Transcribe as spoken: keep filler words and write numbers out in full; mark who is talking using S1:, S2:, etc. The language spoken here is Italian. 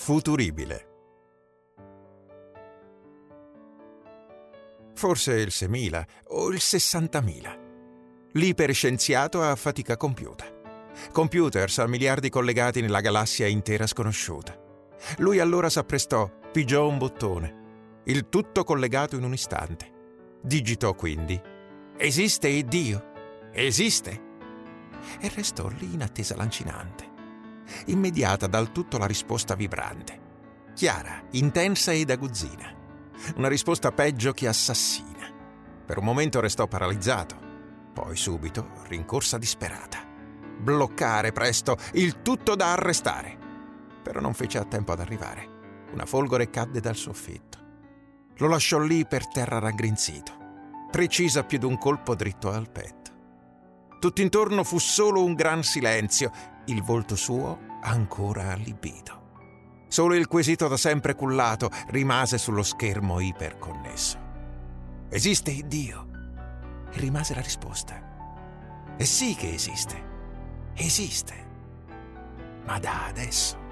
S1: futuribile. Forse il seimila o il sessantamila. L'iperscienziato a fatica compiuta. Computers a miliardi collegati nella galassia intera sconosciuta. Lui allora s'apprestò, pigiò un bottone. Il tutto collegato in un istante. Digitò quindi: esiste Dio? Esiste? E restò lì in attesa lancinante. Immediata dal tutto la risposta vibrante. Chiara, intensa ed aguzzina. Una risposta peggio che assassina. Per un momento restò paralizzato, poi subito rincorsa disperata. Bloccare presto, il tutto da arrestare. Però non fece a tempo ad arrivare. Una folgore cadde dal soffitto. Lo lasciò lì per terra raggrinzito, precisa più d'un colpo dritto al petto. Tutt'intorno fu solo un gran silenzio, il volto suo ancora allibito. Solo il quesito da sempre cullato rimase sullo schermo iperconnesso. Esiste Dio? E rimase la risposta. E sì che esiste. Esiste. Ma da adesso.